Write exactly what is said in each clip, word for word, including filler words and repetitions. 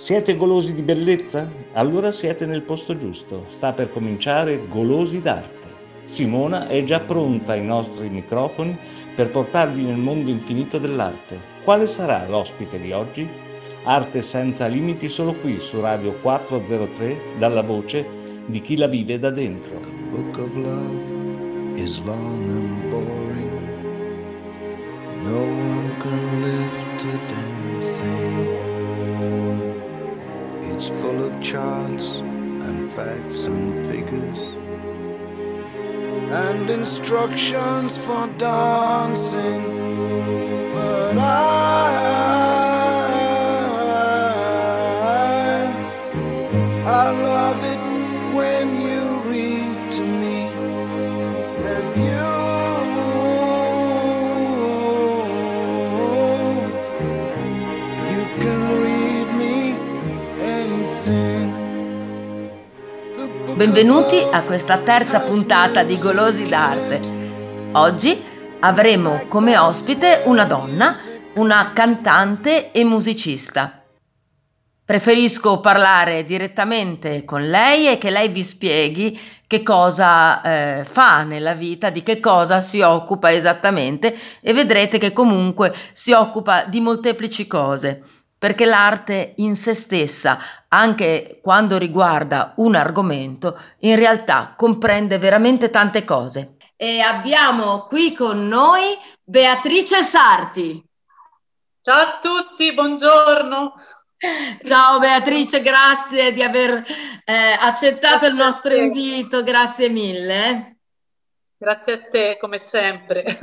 Siete golosi di bellezza? Allora siete nel posto giusto. Sta per cominciare Golosi d'Arte. Simona è già pronta ai nostri microfoni per portarvi nel mondo infinito dell'arte. Quale sarà l'ospite di oggi? Arte senza limiti solo qui su Radio quattrocentotre, dalla voce di chi la vive da dentro. The book of love is long and boring. No one can lift a damn thing. It's full of charts and facts and figures and instructions for dancing. But I, I love it when you read to me and you, you can read me anything. Benvenuti a questa terza puntata di Golosi d'Arte. Oggi avremo come ospite una donna, una cantante e musicista. Preferisco parlare direttamente con lei e che lei vi spieghi che cosa eh, fa nella vita, di che cosa si occupa esattamente, e vedrete che comunque si occupa di molteplici cose, perché l'arte in se stessa, anche quando riguarda un argomento, in realtà comprende veramente tante cose. E abbiamo qui con noi Beatrice Sarti. Ciao a tutti, buongiorno. Ciao Beatrice, grazie di aver eh, accettato il nostro invito, grazie mille. Grazie a te, come sempre.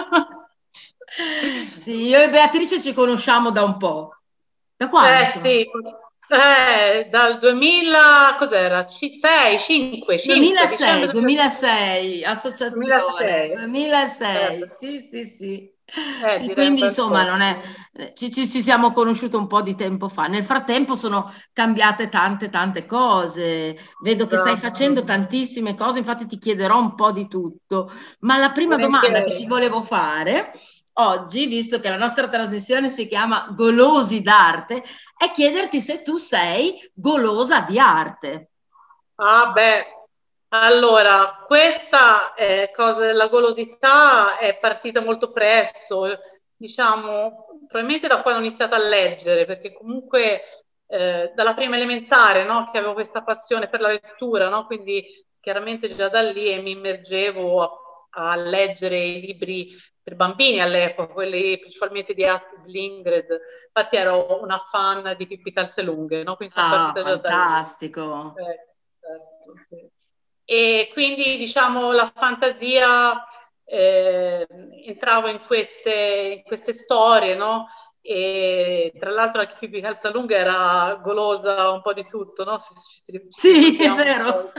Sì, io e Beatrice ci conosciamo da un po'. Da quanto? Eh sì, eh, dal duemila, cos'era? sei, cinque, duemilasei, duemilasei, associazione, duemilasei, duemilasei, sì sì sì. Eh, Sì, quindi insomma non è, è... ci, ci, ci siamo conosciuti un po' di tempo fa. Nel frattempo sono cambiate tante tante cose, vedo che stai facendo tantissime cose, infatti ti chiederò un po' di tutto, ma la prima domanda che ti volevo fare oggi, visto che la nostra trasmissione si chiama Golosi d'Arte, è chiederti se tu sei golosa di arte. Ah beh, allora, questa eh, cosa della golosità è partita molto presto, diciamo, probabilmente da quando ho iniziato a leggere, perché comunque eh, dalla prima elementare, no, che avevo questa passione per la lettura, no, quindi chiaramente già da lì mi immergevo a, a leggere i libri per bambini all'epoca, quelli principalmente di Astrid Lindgren. Infatti ero una fan di Pippi Calzelunghe, no? Quindi sono ah, partita già da lì. Fantastico. Eh, certo, sì. E quindi diciamo la fantasia, eh, entravo in queste, in queste storie, no? E tra l'altro anche Pippi Calzelunghe era golosa un po' di tutto, no? Ci, ci, sì, è vero.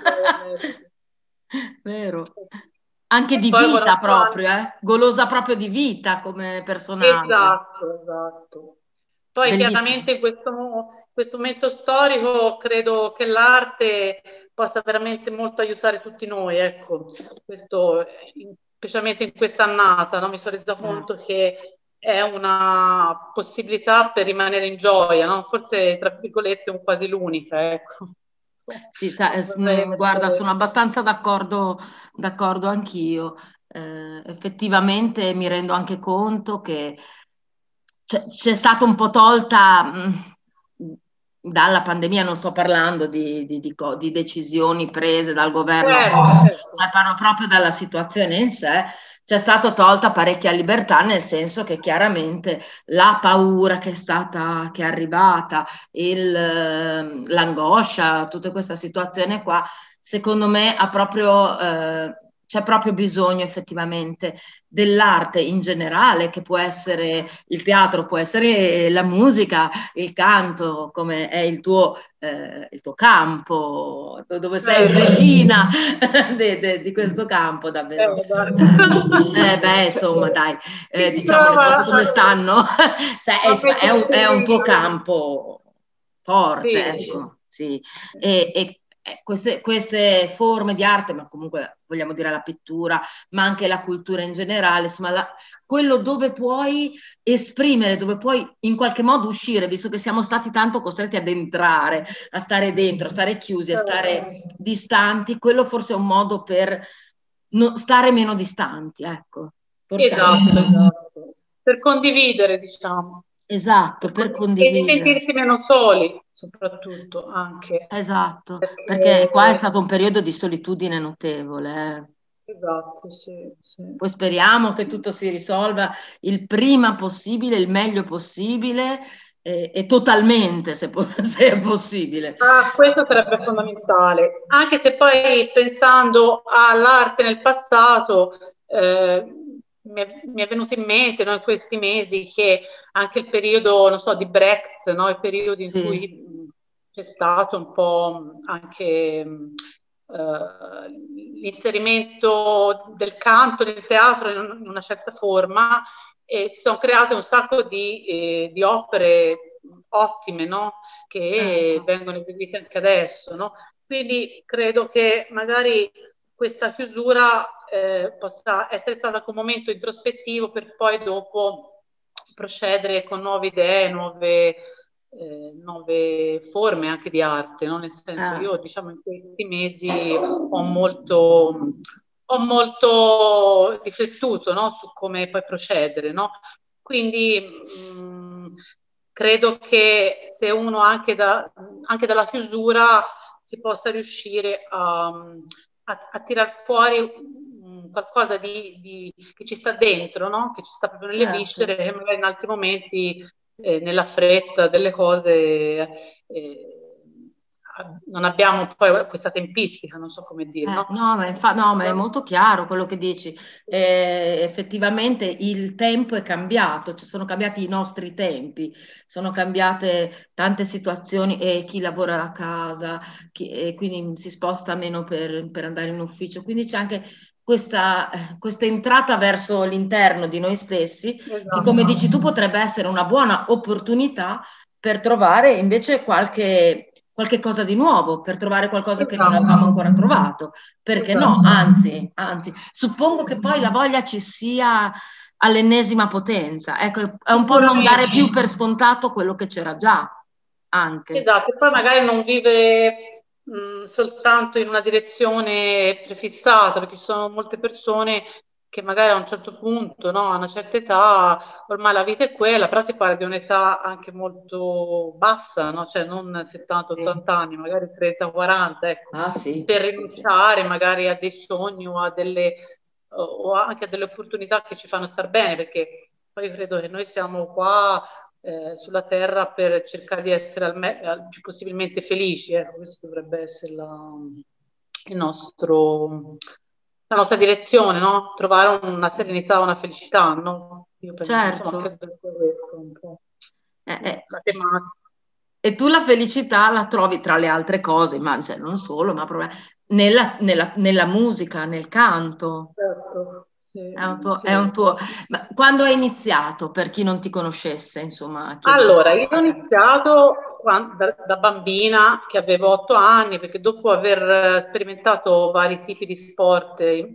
Vero. Anche di Poi vita proprio, eh? Golosa proprio di vita come personaggio. Esatto, esatto. Poi Bellissimo. Chiaramente in questo, in questo momento storico credo che l'arte possa veramente molto aiutare tutti noi, ecco, questo, specialmente in questa annata, no? Mi sono resa conto mm. che è una possibilità per rimanere in gioia, no? Forse tra virgolette un quasi l'unica, ecco. Sì, sa, eh, guarda, sono abbastanza d'accordo, d'accordo anch'io. Eh, effettivamente mi rendo anche conto che c'è, c'è stata un po' tolta mh, dalla pandemia, non sto parlando di, di, di, di decisioni prese dal governo, certo, cioè parlo proprio della situazione in sé. C'è stata tolta parecchia libertà, nel senso che chiaramente la paura che è stata, che è arrivata, il, l'angoscia, tutta questa situazione qua, secondo me ha proprio, eh, c'è proprio bisogno effettivamente dell'arte in generale, che può essere il teatro, può essere la musica, il canto, come è il tuo, eh, il tuo campo, dove sei eh. regina de, de, di questo campo, davvero. Eh, beh, insomma, dai, eh, diciamo le cose come stanno. Sai, insomma, è, un, è un tuo campo forte, sì. Ecco, sì. E, e eh, queste, queste forme di arte, ma comunque vogliamo dire la pittura, ma anche la cultura in generale, insomma, la, quello dove puoi esprimere, dove puoi in qualche modo uscire, visto che siamo stati tanto costretti ad entrare, a stare dentro, a stare chiusi, a stare distanti, quello forse è un modo per no, stare meno distanti, ecco. Forse Esatto, anche- esatto. Per condividere, diciamo. esatto, Per per condividere e condividere. sentirsi meno soli, soprattutto anche. Esatto, perché qua è Perché, stato un periodo di solitudine notevole. eh. esatto, sì, sì. Poi speriamo che tutto si risolva il prima possibile, il meglio possibile eh, e totalmente, se, po- se è possibile. Ah, questo sarebbe fondamentale, anche se poi pensando all'arte nel passato, eh, mi è, mi è venuto in mente, no, in questi mesi che anche il periodo, non so, di Brecht, no, il periodo in Sì, cui mh, c'è stato un po' anche mh, eh, l'inserimento del canto nel teatro in, un- in una certa forma, e si sono create un sacco di, eh, di opere ottime, no? Che certo. vengono eseguite anche adesso, no? Quindi credo che magari questa chiusura eh, possa essere stata anche un momento introspettivo per poi dopo procedere con nuove idee, nuove, eh, nuove forme anche di arte, no? Nel senso, Ah, io diciamo in questi mesi ho molto, ho molto riflettuto, no? Su come poi procedere, no? Quindi mh, credo che se uno anche, da, anche dalla chiusura si possa riuscire a, a, a tirar fuori mh, qualcosa di, di, che ci sta dentro, no? Che ci sta proprio nelle certo. viscere e magari in altri momenti, eh, nella fretta delle cose, eh, non abbiamo poi questa tempistica, non so come dire, Eh, no? no, ma, infa- no, ma è molto chiaro quello che dici. Eh, effettivamente il tempo è cambiato, ci sono cambiati i nostri tempi, sono cambiate tante situazioni e chi lavora da casa, chi- e quindi si sposta meno per, per andare in ufficio. Quindi c'è anche questa, eh, questa entrata verso l'interno di noi stessi, che come Esatto. dici tu potrebbe essere una buona opportunità per trovare invece qualche qualche cosa di nuovo, per trovare qualcosa che non avevamo Esatto. ancora trovato. Perché no? Esatto. Anzi, anzi, suppongo che poi la voglia ci sia all'ennesima potenza. Ecco, è un po' non dare più Sicuramente. per scontato quello che c'era già, anche. Esatto, e poi magari non vivere mh, soltanto in una direzione prefissata, perché ci sono molte persone che magari a un certo punto, no, a una certa età, ormai la vita è quella, però si parla di un'età anche molto bassa, no? Cioè non settanta Sì. ottanta anni, magari trenta quaranta, ecco, Ah sì, per sì, sì. rinunciare magari a dei sogni o, a delle, o anche a delle opportunità che ci fanno star bene, perché poi io credo che noi siamo qua eh, sulla Terra per cercare di essere al, me- al più possibilmente felici. Ecco, questo dovrebbe essere la, il nostro, la nostra direzione, no? Trovare una serenità, una felicità, no? Io penso, insomma, Certo. credo che sia questo un po' Eh, eh. la tematica. E tu la felicità la trovi tra le altre cose, ma cioè, non solo, ma proprio nella, nella- nella musica, nel canto. Certo, È un sì, tuo, è un sì. tuo... Ma quando hai iniziato, per chi non ti conoscesse, insomma, chiedo un Allora, po'. io ho iniziato quan- da, da bambina, che avevo otto anni, perché dopo aver eh, sperimentato vari tipi di sport eh,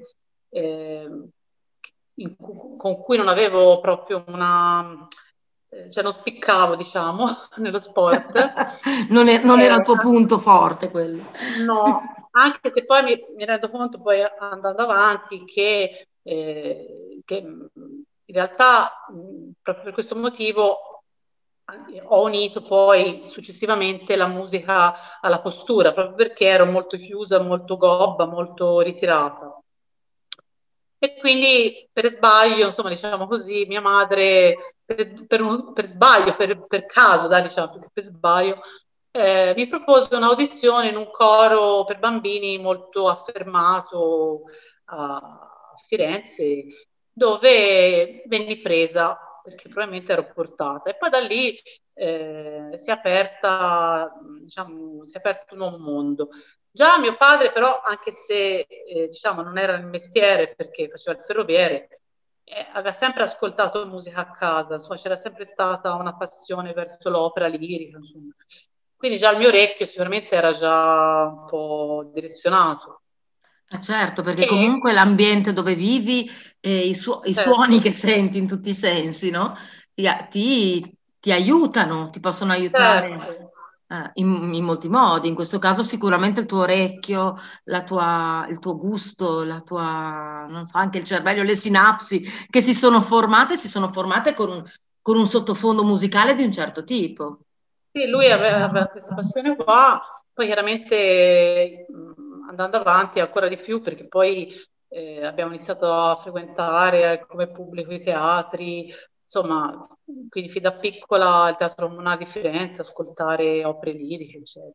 in cu- con cui non avevo proprio una, eh, cioè non spiccavo, diciamo, nello sport. Non, è- non era il Eh, tuo punto forte quello. no, anche se poi mi, mi rendo conto poi andando avanti che, eh, che mh, in realtà mh, proprio per questo motivo eh, ho unito poi successivamente la musica alla postura, proprio perché ero molto chiusa, molto gobba, molto ritirata. E quindi per sbaglio, insomma, diciamo così, mia madre, per, per un- per sbaglio, per, per caso, dai, diciamo, perché per sbaglio, eh, mi propose un'audizione in un coro per bambini molto affermato a Firenze, dove venni presa, perché probabilmente ero portata. E poi da lì eh, si è aperta, diciamo, si è aperto un nuovo mondo. Già mio padre però, anche se eh, diciamo non era il mestiere perché faceva il ferroviere, eh, aveva sempre ascoltato musica a casa, insomma c'era sempre stata una passione verso l'opera lirica, insomma. quindi già il mio orecchio sicuramente era già un po' direzionato. Eh, certo, perché E, comunque l'ambiente dove vivi e i, su- i suoni certo, che senti in tutti i sensi, no? Ti, ti- ti aiutano, ti possono aiutare certo. eh, in, in molti modi. In questo caso sicuramente il tuo orecchio, la tua- il tuo gusto, la tua, non so, anche il cervello, le sinapsi che si sono formate, si sono formate con, un- con un sottofondo musicale di un certo tipo. Sì, lui aveva, aveva questa passione qua, poi chiaramente mh, andando avanti ancora di più, perché poi eh, abbiamo iniziato a frequentare eh, come pubblico i teatri, insomma, quindi fin da piccola il Teatro Comunale di Firenze, ascoltare opere liriche, eccetera.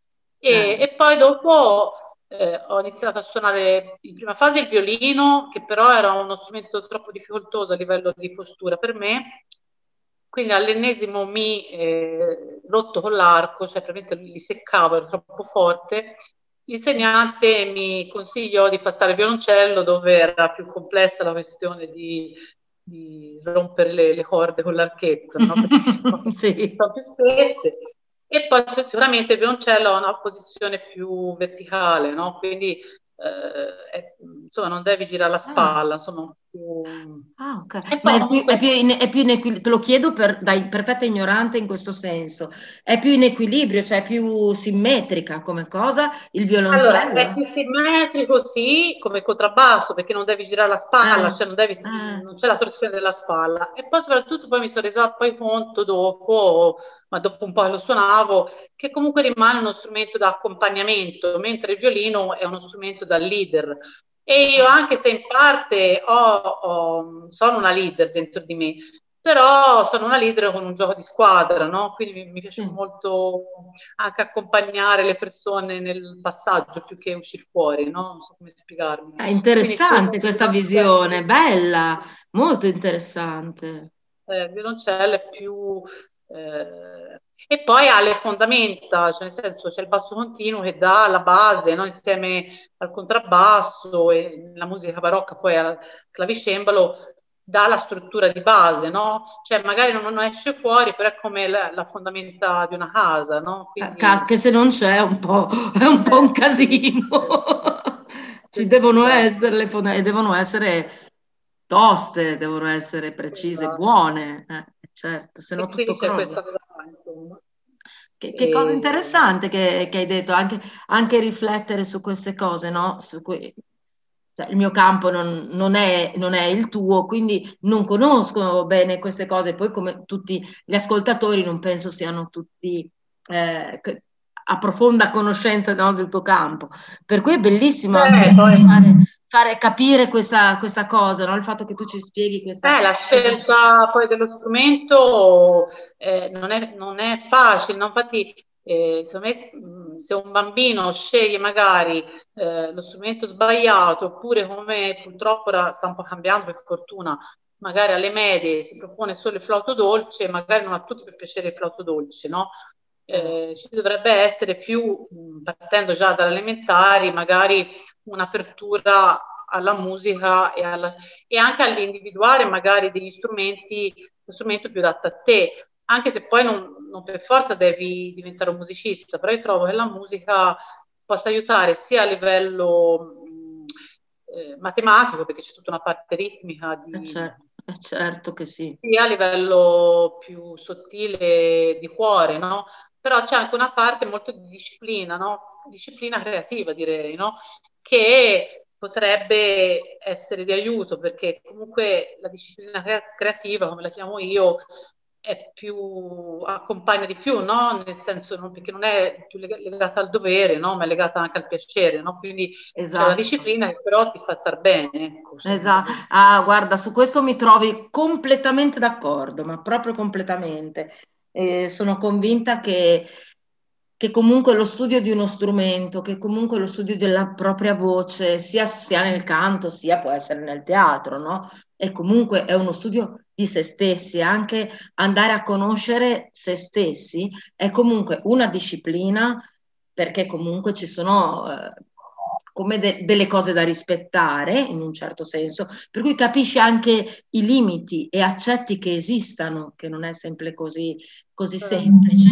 E, Eh, e poi dopo eh, ho iniziato a suonare in prima fase il violino, che però era uno strumento troppo difficoltoso a livello di postura per me. Quindi all'ennesimo mi eh, rotto con l'arco, cioè praticamente li seccavo, ero troppo forte. L'insegnante mi consigliò di passare il violoncello, dove era più complessa la questione di, di rompere le, le corde con l'archetto, no? Perché sono, sì. sono più spesse. E poi sicuramente il violoncello ha una posizione più verticale, no? Quindi eh, è- insomma non devi girare la Ah. spalla, insomma più... Ah, ok. E Ma poi è più, è comunque più in, è più in equilibrio, te lo chiedo per, da perfetta ignorante in questo senso, è più in equilibrio, cioè è più simmetrica come cosa il allora, è violoncello? più simmetrico, sì, come contrabbasso, perché non devi girare la spalla, Ah, cioè non, devi, ah, non c'è la torsione della spalla. E poi soprattutto poi mi sono resa poi conto dopo, ma dopo un po' che lo suonavo, che comunque rimane uno strumento da accompagnamento, mentre il violino è uno strumento da leader. E io, anche se in parte ho, ho- sono una leader dentro di me, però sono una leader con un gioco di squadra, no? Quindi mi, mi piace sì. molto anche accompagnare le persone nel passaggio più che uscire fuori, no? Non so come spiegarmi. È Quindi tu interessante il questa visione, violoncello, bella, molto interessante. eh, il violoncello è più... eh, e poi ha le fondamenta, cioè nel senso c'è il basso continuo che dà la base, no? Insieme al contrabbasso e la musica barocca poi al clavicembalo dà la struttura di base, no? Cioè magari non, non esce fuori, però è come la, la fondamenta di una casa, no? Eh, cas- Quindi Che se non c'è è un po', è un po' un eh, sì, casino. Ci devono esatto, essere le fonda- e devono essere toste, devono essere precise, esatto. buone, eh, certo, se no E quindi tutto c'è crolla. questa cosa qua, insomma. Che, che cosa E, interessante che, che hai detto, anche, anche riflettere su queste cose, no? Su que- cioè, il mio campo non, non è, non è il tuo, quindi non conosco bene queste cose. Poi, come tutti gli ascoltatori, non penso siano tutti eh, che- a profonda conoscenza, no, del tuo campo. Per cui è bellissimo anche beh, poi fare, fare capire questa, questa cosa, no? Il fatto che tu ci spieghi questa, Eh, la questa... scelta poi dello strumento eh, non è, non è facile, no? Infatti, eh, secondo me, mh, se un bambino sceglie magari eh, lo strumento sbagliato, oppure come purtroppo ora sta un po' cambiando per fortuna, magari alle medie si propone solo il flauto dolce, magari non a tutti per piacere il flauto dolce, no? eh, Eh, ci dovrebbe essere più, mh, partendo già dalle elementari, magari un'apertura alla musica e, alla, e anche all'individuare magari degli strumenti, lo strumento più adatto a te, anche se poi non, non per forza devi diventare un musicista, però io trovo che la musica possa aiutare sia a livello mh, eh, matematico, perché c'è tutta una parte ritmica eh, di, cer- eh, certo che sì. sia a livello più sottile di cuore, no? Però c'è anche una parte molto di disciplina, no? Disciplina creativa, direi, no? Che potrebbe essere di aiuto, perché comunque la disciplina crea- creativa, come la chiamo io, è più, accompagna di più, no? Nel senso, non, perché non è più leg- legata al dovere, no? Ma è legata anche al piacere, no? Quindi c'è una Esatto. disciplina che però ti fa star bene, ecco, secondo Esatto. me. Ah, guarda, su questo mi trovi completamente d'accordo, ma proprio completamente. Eh, sono convinta che, che comunque lo studio di uno strumento, che comunque lo studio della propria voce, sia, sia nel canto, sia può essere nel teatro, no? E comunque è uno studio di se stessi, anche andare a conoscere se stessi è comunque una disciplina perché comunque ci sono eh, come de- delle cose da rispettare in un certo senso, per cui capisci anche i limiti e accetti che esistano, che non è sempre così, così semplice.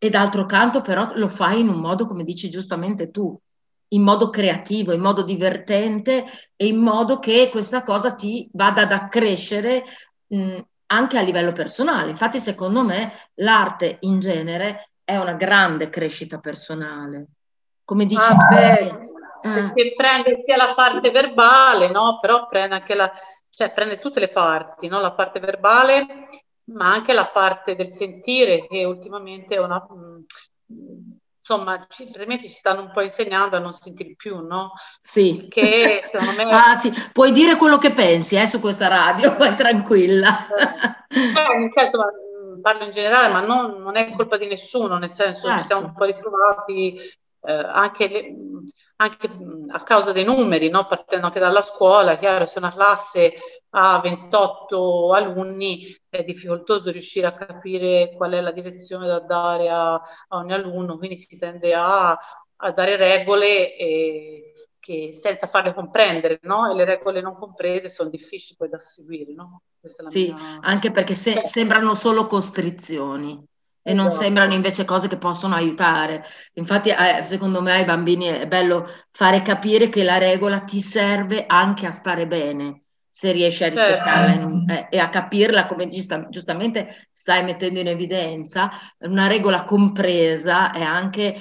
e d'altro canto però lo fai in un modo, come dici giustamente tu, in modo creativo, in modo divertente e in modo che questa cosa ti vada ad accrescere mh, anche a livello personale. Infatti, secondo me, l'arte in genere è una grande crescita personale. Come dici Ah, tu, beh, perché, eh, perché prende sia la parte verbale, no? Però prende anche la, cioè prende tutte le parti, no? La parte verbale, ma anche la parte del sentire, che ultimamente è una, mh, insomma, ci, praticamente ci stanno un po' insegnando a non sentire più, no? sì. Che secondo me Ah, sì, puoi dire quello che pensi, eh, su questa radio, vai tranquilla. Eh, nel senso, ma, mh, parlo in generale, ma non, non è colpa di nessuno, nel senso ci siamo Certo, un po' ritrovati eh, anche, le- mh, anche, mh, a causa dei numeri, no? Partendo anche dalla scuola, chiaro, se una classe ha ventotto alunni è difficoltoso riuscire a capire qual è la direzione da dare a, a ogni alunno, quindi si tende a, a dare regole e che senza farle comprendere, no? E le regole non comprese sono difficili poi da seguire, no? Questa è la sì, mia... anche perché se- Beh, sembrano solo costrizioni e non sembrano esatto. invece cose che possono aiutare. Infatti, eh, secondo me ai bambini è bello fare capire che la regola ti serve anche a stare bene, se riesci a rispettarla in Certo. un- eh, e a capirla, come giusta- giustamente stai mettendo in evidenza, una regola compresa è anche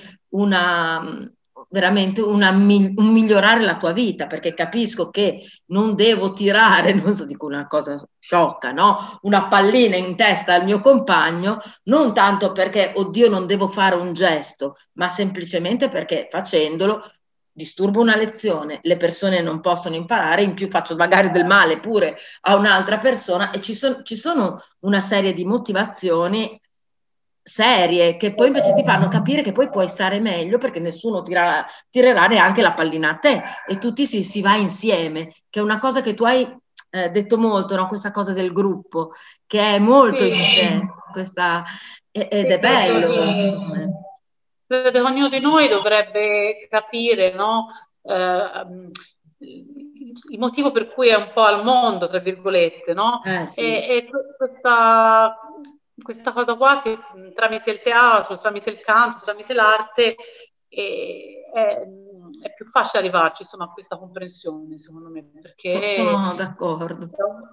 una veramente una, un migliorare la tua vita, perché capisco che non devo tirare, non so, dico una cosa sciocca, no? Una pallina in testa al mio compagno, non tanto perché, oddio, non devo fare un gesto, ma semplicemente perché facendolo disturbo una lezione, le persone non possono imparare, in più faccio magari del male pure a un'altra persona e ci, son, ci sono una serie di motivazioni serie che poi invece ti fanno capire che poi puoi stare meglio perché nessuno tira, tirerà neanche la pallina a te e tutti si, si va insieme, che è una cosa che tu hai eh, detto molto, no? Questa cosa del gruppo, che è molto in Sì, te, questa, ed sì, è credo bello che, secondo me. credo che ognuno di noi dovrebbe capire, no? Eh, il motivo per cui è un po' al mondo, tra virgolette, no? Eh E, sì, e questa, questa cosa qua si, tramite il teatro, tramite il canto, tramite l'arte, e, è, è più facile arrivarci, insomma, a questa comprensione, secondo me, so- perché sono d'accordo.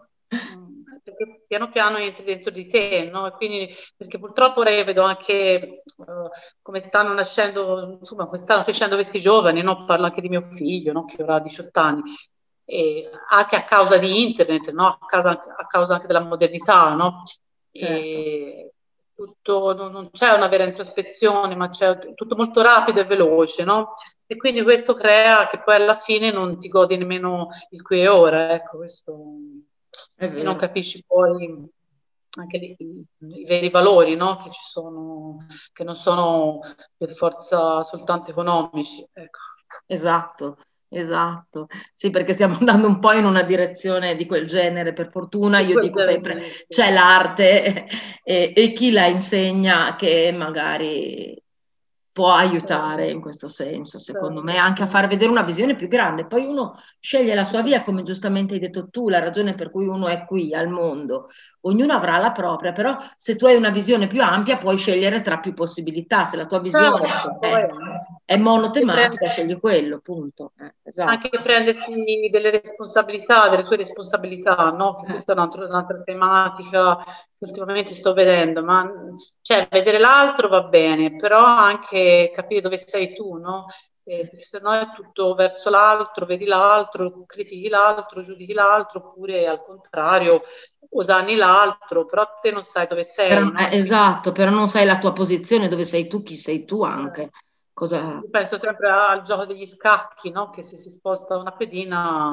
Mm, perché piano piano entri dentro di te, no? E quindi, perché purtroppo ora io vedo anche eh, come stanno nascendo, insomma, come stanno crescendo questi giovani, no? Parlo anche di mio figlio, no? Che ora ha diciotto anni, e anche a causa di internet, no? A causa, a causa anche della modernità, no? Certo. E tutto, non, non c'è una vera introspezione, ma c'è tutto molto rapido e veloce, no? E quindi questo crea che poi alla fine non ti godi nemmeno il qui e ora, ecco, questo È e non vero. capisci poi anche i, i, i veri valori, no? Che ci sono, che non sono per forza soltanto economici. Ecco. Esatto, esatto. Sì, perché stiamo andando un po' in una direzione di quel genere, per fortuna. Di Io quel dico genere sempre, di- c'è l'arte e, e chi la insegna che magari può certo, aiutare in questo senso, secondo me, certo, anche a far certo. vedere una visione più grande. Poi uno sceglie la sua via, come giustamente hai detto tu, la ragione per cui uno è qui al mondo. Ognuno avrà la propria, però se tu hai una visione più ampia puoi scegliere tra più possibilità. Se la tua visione Certo, è, poi è anche monotematica, prendere, scegli quello, punto. Eh, esatto. anche prenderti delle responsabilità, delle tue responsabilità, no? Che Eh, questa è un'altra, un'altra tematica che ultimamente sto vedendo, ma cioè vedere l'altro va bene, però anche capire dove sei tu, no? Eh, perché se no è tutto verso l'altro, vedi l'altro, critichi l'altro, giudichi l'altro, oppure al contrario, osanni l'altro, però te non sai dove però, sei, no? eh, E quindi esatto, però non sai la tua posizione, dove sei tu, chi sei tu anche. Cosa... io penso sempre al gioco degli scacchi, no? Che se si sposta una pedina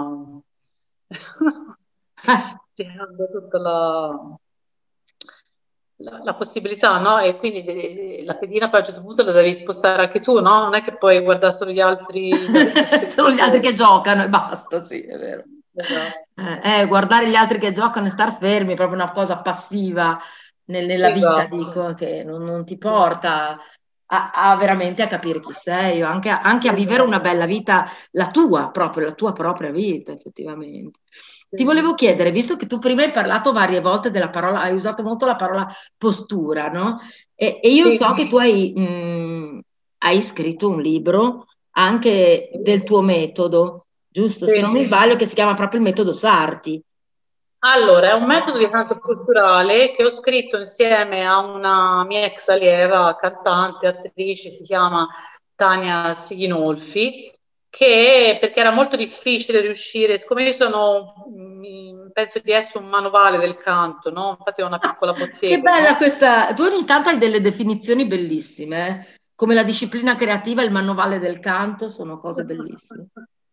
Eh, si cambia tutta la, la- la possibilità, no? E quindi de- la pedina poi a un certo punto la devi spostare anche tu, no? Non è che puoi guardare solo gli altri da- da sono gli altri spettatore. che giocano e basta, sì, è vero. Esatto, Eh, eh, guardare gli altri che giocano e star fermi è proprio una cosa passiva nel- nella vita, esatto. dico, che non, non ti Sì. porta. a, a veramente a capire chi sei, o anche, a- anche a vivere una bella vita, la tua proprio, la tua propria vita, effettivamente. Ti volevo chiedere, visto che tu prima hai parlato varie volte della parola, hai usato molto la parola postura, no? E, e io Sì. so che tu hai, mh, hai scritto un libro anche del tuo metodo, giusto? Se non mi Sì. sbaglio, che si chiama proprio il metodo Sarti. Allora, è un metodo di canto culturale che ho scritto insieme a una mia ex allieva, cantante, attrice, si chiama Tania Sighinolfi, che perché era molto difficile riuscire, siccome io sono, mi- penso di essere un manovale del canto, no? Infatti ho una piccola Che bottega, bella no? questa, tu ogni tanto hai delle definizioni bellissime, eh? Come la disciplina creativa e il manovale del canto, sono cose bellissime.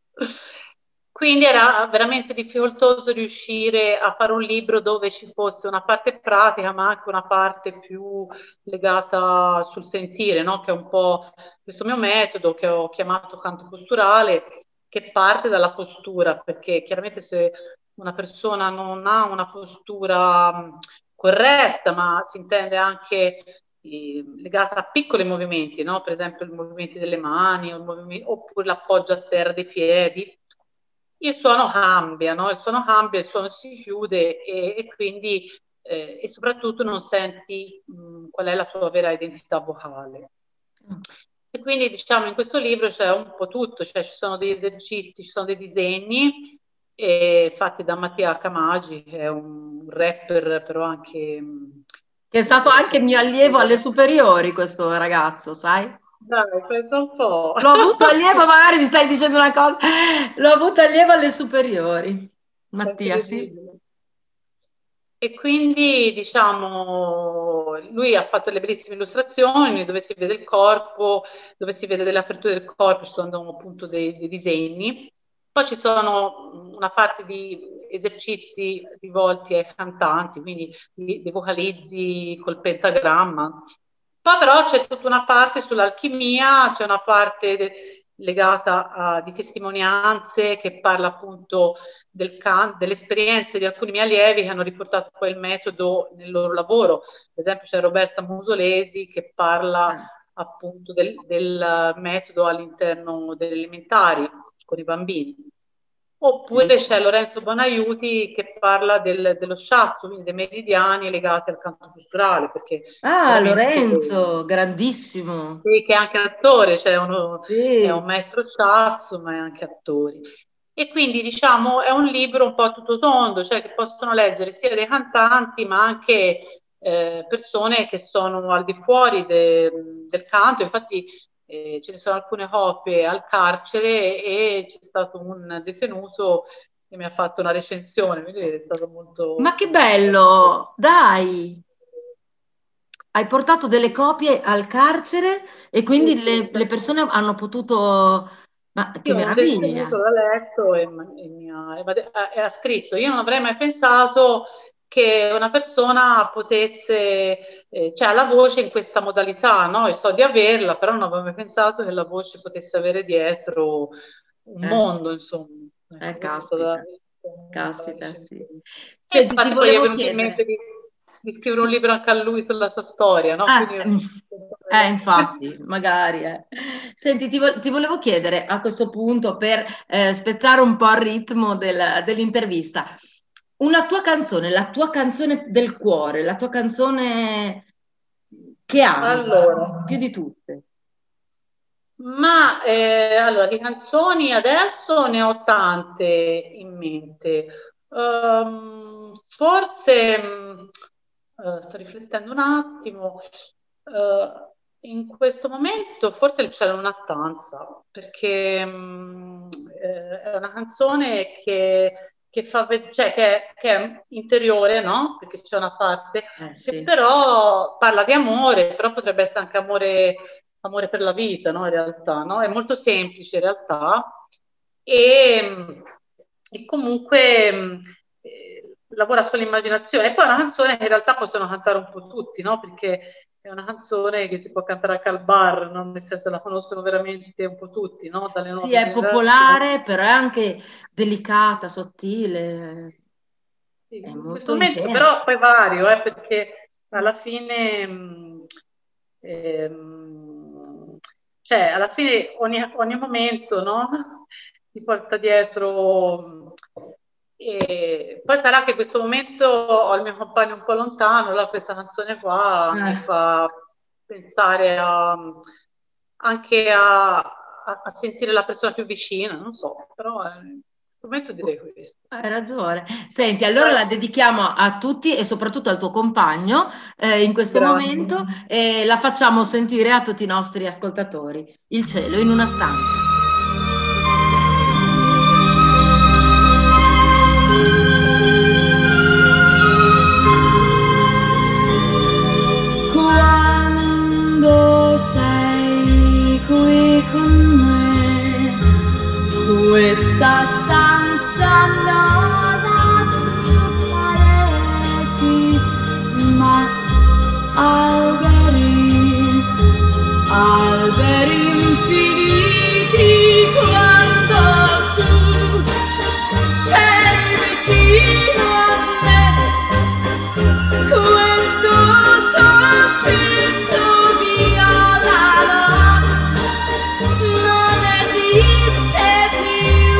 Quindi era veramente difficoltoso riuscire a fare un libro dove ci fosse una parte pratica, ma anche una parte più legata sul sentire, no? Che è un po' questo mio metodo che ho chiamato canto posturale, che parte dalla postura, perché chiaramente se una persona non ha una postura mh, corretta, ma si intende anche eh, legata a piccoli movimenti, no? Per esempio i movimenti delle mani, o il movimento- oppure l'appoggio a terra dei piedi, il suono cambia, no? Il suono cambia, il suono si chiude e, e quindi eh, e soprattutto non senti mh, qual è la tua vera identità vocale. E quindi diciamo in questo libro c'è un po' tutto, cioè ci sono degli esercizi, ci sono dei disegni eh, fatti da Mattia Camagi, che è un rapper però anche mh, Che è stato anche mio allievo alle superiori questo ragazzo, sai? dai, pensa un po'. L'ho avuto allievo, magari mi stai dicendo una cosa, l'ho avuto allievo alle superiori. È Mattia, sì. incredibile. E quindi, diciamo, lui ha fatto le bellissime illustrazioni dove si vede il corpo, dove si vede delle aperture del corpo, ci sono appunto dei, dei disegni. Poi ci sono una parte di esercizi rivolti ai cantanti, quindi dei dei vocalizzi col pentagramma. Poi però c'è tutta una parte sull'alchimia, c'è una parte de- legata a, di testimonianze che parla appunto del can- delle esperienze di alcuni miei allievi che hanno riportato poi il metodo nel loro lavoro. Per esempio c'è Roberta Musolesi che parla Ah. appunto del, del metodo all'interno delle elementari con i bambini. Oppure c'è Lorenzo Bonaiuti che parla del, dello shiatsu, quindi dei meridiani legati al canto posturale, perché Ah, chiaramente Lorenzo, grandissimo. sì, che è anche attore, cioè uno, è Sì. un maestro shiatsu, ma è anche attore. E quindi diciamo è un libro un po' a tutto tondo, cioè che possono leggere sia dei cantanti, ma anche eh, persone che sono al di fuori de, del canto. Infatti eh, ce ne sono alcune copie al carcere e c'è stato un detenuto che mi ha fatto una recensione, quindi è stato Ma molto... che bello, dai! Hai portato delle copie al carcere e Sì, quindi sì, le, le persone hanno potuto... Ma sì, che un detenuto meraviglia! l'ha letto e, e mi ha, e ha- e ha scritto: io non avrei mai pensato che una persona potesse, eh, cioè ha la voce in questa modalità, no? E so di averla, però non avevo mai pensato che la voce potesse avere dietro un Eh, mondo, insomma. eh, Ecco, questa è stata caspita, una bella caspita, sì. recensione. E Senti, ti infatti poi gli è volevo venuto in mente chiedere... di, di scrivere un ti- libro anche a lui sulla sua storia, no? Ah, Quindi, mm, eh, infatti, magari. eh. Senti, ti, vo- ti volevo chiedere a questo punto, per eh, spezzare un po' il ritmo del- dell'intervista, una tua canzone, la tua canzone del cuore, la tua canzone che ami allora. più di tutte. Ma eh, allora, di canzoni adesso ne ho tante in mente. Ehm, forse, mh, eh, sto riflettendo un attimo, eh, in questo momento forse il cielo in una stanza, perché mh, eh, è una canzone che, che fa, ve- cioè, che, è, che è interiore, no? Perché c'è una parte Eh che sì. però parla di amore, però potrebbe essere anche amore amore per la vita, no? In realtà, no? È molto semplice in realtà e, e comunque mh, eh, lavora sull'immaginazione. E poi è una canzone che in realtà possono cantare un po' tutti, no? Perché è una canzone che si può cantare anche al bar, no? Nel senso la conoscono veramente un po' tutti, no? Dalle Sì, nuove è generazioni. popolare, però è anche delicata, sottile, Sì, è in molto questo momento però intensa. poi vario, eh, perché alla fine mh, ehm, cioè alla fine ogni, ogni momento, no? Ti porta dietro. E poi sarà che in questo momento ho il mio compagno un po' lontano, allora questa canzone qua mi Eh. fa pensare a, anche a, a, a sentire la persona più vicina, non so, però eh, in questo momento direi questo. Hai ragione. Senti, allora la dedichiamo a tutti e soprattutto al tuo compagno eh, in questo Grazie. momento e la facciamo sentire a tutti i nostri ascoltatori. Il cielo in una stanza. Quando sei qui con me, questa stanza non ha più pareti, ma alberi, alberi infiniti. Quando tu sei vicino a me, questo soffitto violano non esiste più.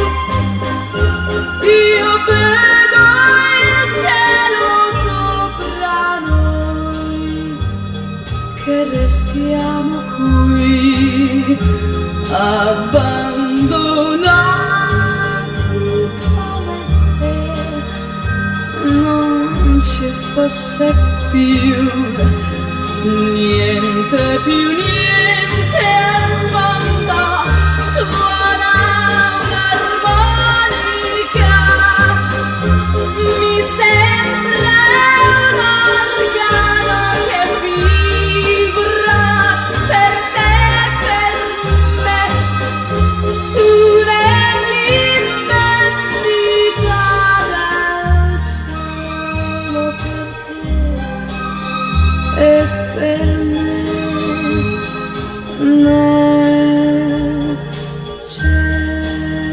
Io vedo il cielo sopra noi, che restiamo qui abbandonati, come se non ci fosse più niente, più niente al mondo. Suona un'armonica, mi sembra un organo che vibra per te e per me, su nell'immensità del cielo, per te e per me nel cielo.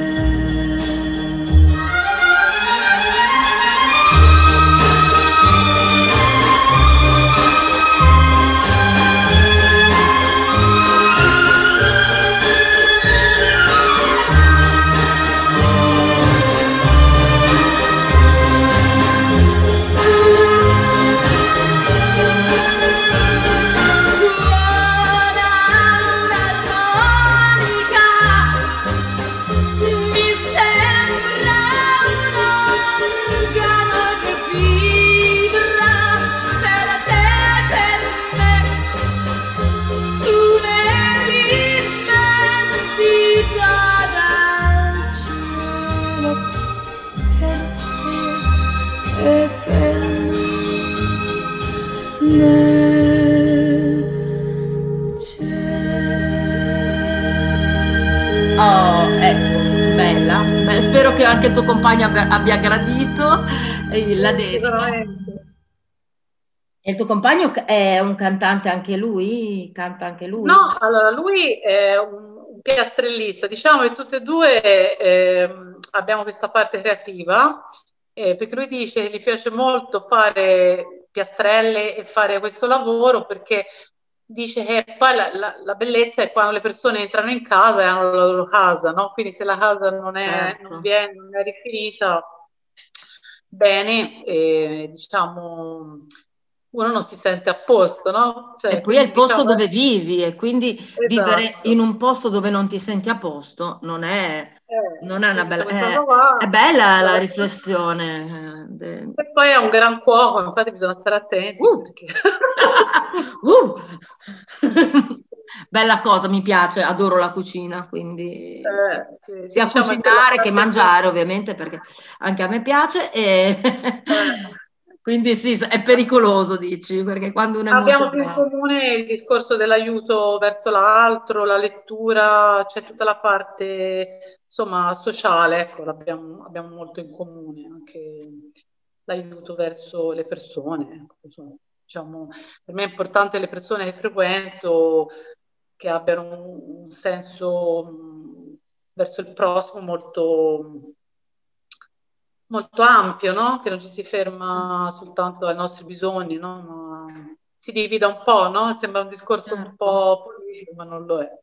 Suona un'armonica, mi sembra un organo che vibra per te e per me, su nell'immensità del cielo, per te e per me nel cielo. Oh, ecco, bella. Beh, spero che anche il tuo compagno abbia, abbia gradito eh, la dedica. Sicuramente. E il tuo compagno è un cantante anche lui? Canta anche lui? No, allora lui è un, un piastrellista, diciamo che tutte e due ehm, abbiamo questa parte creativa, eh, perché lui dice che gli piace molto fare piastrelle e fare questo lavoro, perché dice che poi la, la- la bellezza è quando le persone entrano in casa e hanno la loro casa, no? Quindi se la casa non è, Certo. non viene, non è rifinita bene, eh, diciamo, uno non si sente a posto, no? Cioè, E poi è il quindi posto diciamo, dove vivi e quindi vivere esatto. in un posto dove non ti senti a posto non è, Eh, non è una quindi bella... sono stata È, qua, è bella la stata- riflessione. eh, de- E poi è un gran cuoco, infatti bisogna stare attenti Uh! perché... Uh! Bella cosa, mi piace, adoro la cucina, quindi sì. Eh, sì, Sia diciamo che la cucinare che parte- mangiare, ovviamente, perché anche a me piace, e Eh. quindi sì, è pericoloso, dici, perché quando uno è molto Abbiamo più in bravo. comune il discorso dell'aiuto verso l'altro, la lettura, c'è tutta la parte, insomma, sociale, ecco, l'abbiamo, abbiamo molto in comune, anche l'aiuto verso le persone, ecco, insomma, diciamo, per me è importante le persone che frequento che abbiano un, un senso mh, verso il prossimo molto, molto ampio, no? Che non ci si ferma soltanto ai nostri bisogni, no? Ma si divida un po', no? Sembra un discorso un Certo. po' politico, ma non lo è.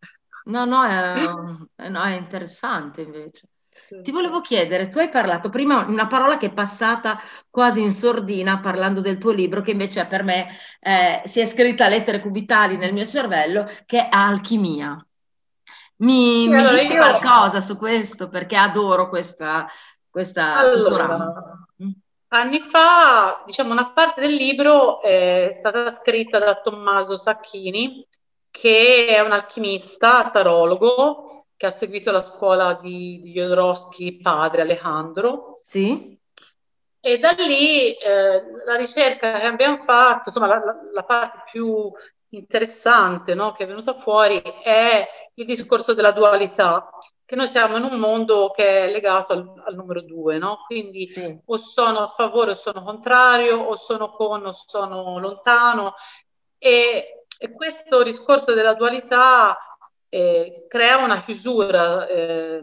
No, no, è, è- no, è interessante invece. Ti volevo chiedere, tu hai parlato prima una parola che è passata quasi in sordina parlando del tuo libro, che invece per me eh, si è scritta a lettere cubitali nel mio cervello, che è alchimia. Mi, Sì, mi allora dici io, qualcosa su questo? Perché adoro questa, questa- questo ramo. allora, Mm. anni fa, diciamo, una parte del libro è stata scritta da Tommaso Sacchini, che è un alchimista, tarologo, che ha seguito la scuola di, di Jodorowsky, padre Alejandro. Sì? E da lì eh, la ricerca che abbiamo fatto, insomma, la, la- la parte più interessante, no, che è venuta fuori è il discorso della dualità, che noi siamo in un mondo che è legato al, al numero due, no? Quindi Sì. o sono a favore o sono contrario, o sono con o sono lontano. E, e questo discorso della dualità eh, crea una chiusura eh,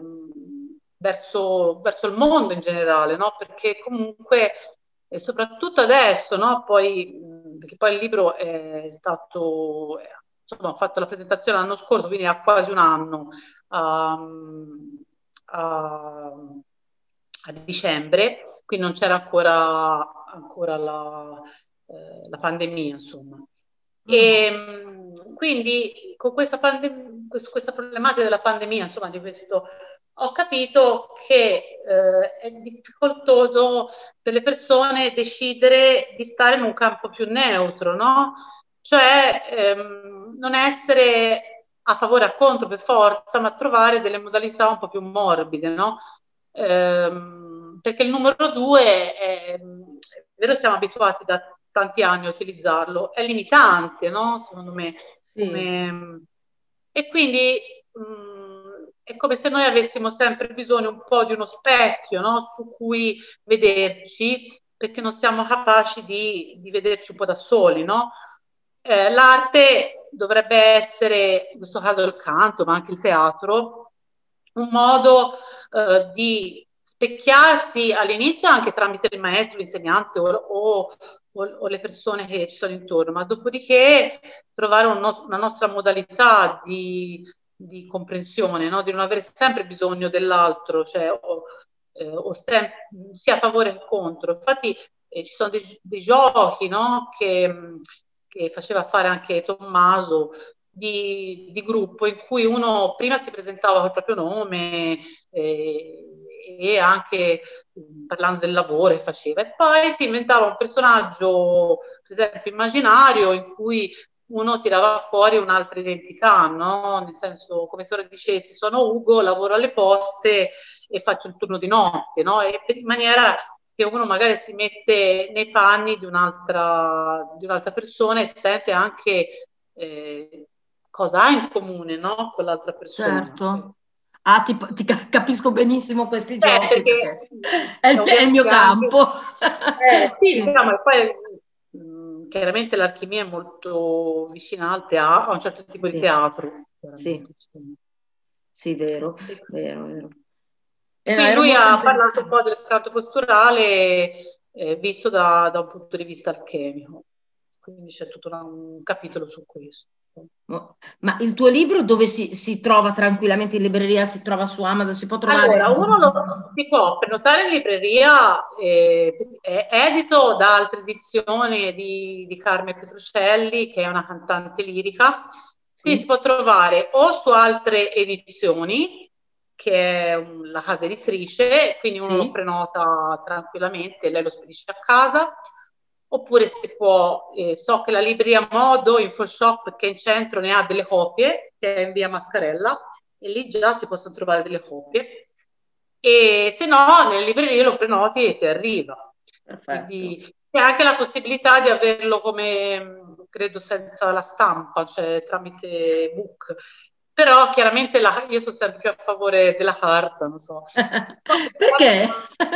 verso, verso il mondo in generale, no? Perché comunque, e soprattutto adesso, no? Poi, mh, perché poi il libro è stato, eh, insomma, ho fatto la presentazione l'anno scorso, quindi ha quasi un anno, um, a, a dicembre, quindi non c'era ancora, ancora la, eh, la pandemia, insomma. Mm. E mh, quindi con questa, pandem- questa problematica della pandemia, insomma, di questo, ho capito che eh, è difficoltoso per le persone decidere di stare in un campo più neutro, no? Cioè ehm, non essere a favore o a contro per forza, ma trovare delle modalità un po' più morbide, no? Ehm, perché il numero due è, è vero, siamo abituati da tanti anni a utilizzarlo, è limitante, no? Secondo me. Sì. Come... E quindi mh, è come se noi avessimo sempre bisogno un po' di uno specchio, no? Su cui vederci, perché non siamo capaci di, di vederci un po' da soli, no? Eh, l'arte dovrebbe essere, in questo caso il canto, ma anche il teatro, un modo eh, di specchiarsi all'inizio anche tramite il maestro, l'insegnante o, o, o, o le persone che ci sono intorno, ma dopodiché trovare un no- una nostra modalità di, di comprensione, no? Di non avere sempre bisogno dell'altro, cioè, o, eh, o sem- sia a favore che contro. Infatti eh, ci sono dei, dei giochi, no? che, che faceva fare anche Tommaso, di, di gruppo in cui uno prima si presentava col proprio nome eh, e anche mh, parlando del lavoro che faceva, e poi si inventava un personaggio, per esempio, immaginario in cui uno tirava fuori un'altra identità, no? Nel senso, come se ora dicessi, sono Ugo, lavoro alle poste e faccio il turno di notte, no? E in maniera che uno magari si mette nei panni di un'altra, di un'altra persona e sente anche eh, cosa ha in comune, no? Con l'altra persona. Certo. Ah, ti, ti ca- capisco benissimo questi Eh, giochi perché perché è il, è il mio ovviamente anche, campo. eh, sì, Sì, diciamo, e poi mh, chiaramente l'alchimia è molto vicina al teatro, a un certo tipo di sì, teatro, sì, chiaramente. Insomma. sì, vero, E vero, vero. Era, qui era lui molto ha parlato un interessante. po' del canto posturale eh, visto da, da un punto di vista alchemico, quindi c'è tutto una- un capitolo su questo. Oh, ma il tuo libro dove si, si trova tranquillamente in libreria? Si trova su Amazon? Si può trovare? Allora, uno lo, si può prenotare in libreria, eh, è edito da altre edizioni di, di Carme Petruccelli, che è una cantante lirica, quindi si Sì, può trovare o su altre edizioni, che è un- la casa editrice, quindi uno lo sì, prenota tranquillamente, lei lo spedisce a casa, oppure si può, eh, so che la libreria Modo, InfoShop, che in centro ne ha delle copie, che è in via Mascarella, e lì già si possono trovare delle copie. E se no, nelle librerie lo prenoti e ti arriva. perfetto. Quindi c'è anche la possibilità di averlo come, credo, senza la stampa, cioè tramite book. Però chiaramente la, io sono sempre più a favore della carta, non so. Perché?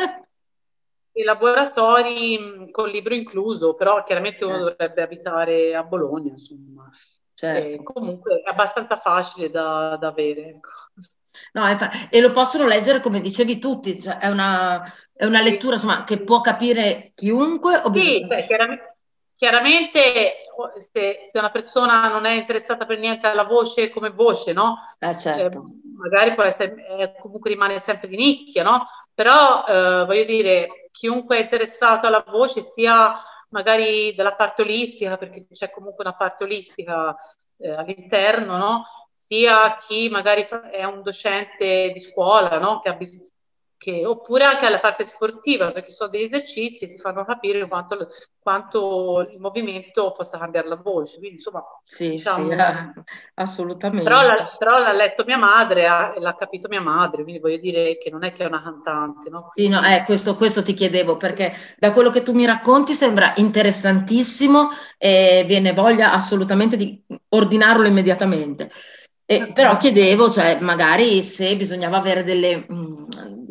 I laboratori mh, con libro incluso, però chiaramente uno Eh, dovrebbe abitare a Bologna, insomma. E certo. comunque è abbastanza facile da, da avere. Ecco. No, è fa- e lo possono leggere come dicevi tutti, cioè è una, è una Sì, lettura insomma, che può capire chiunque o sì, bisogna... cioè, chiaramente, chiaramente se, se una persona non è interessata per niente alla voce come voce, no? Eh, certo. Eh, magari può essere, eh, comunque rimane sempre di nicchia, no? Però eh, voglio dire, chiunque è interessato alla voce, sia magari della parte olistica, perché c'è comunque una parte olistica eh, all'interno, no? Sia chi magari è un docente di scuola, no? Che ha bisogno, che, oppure anche alla parte sportiva, perché sono degli esercizi che ti fanno capire quanto, quanto il movimento possa cambiare la voce. Quindi, insomma, Sì, diciamo, sì, eh, assolutamente. però, la, però l'ha letto mia madre ha- e l'ha capito mia madre, quindi voglio dire che non è che è una cantante, no? Sì, no, Quindi, eh, questo, questo ti chiedevo perché da quello che tu mi racconti sembra interessantissimo e viene voglia assolutamente di ordinarlo immediatamente. E, però chiedevo, cioè, magari se bisognava avere delle, mm,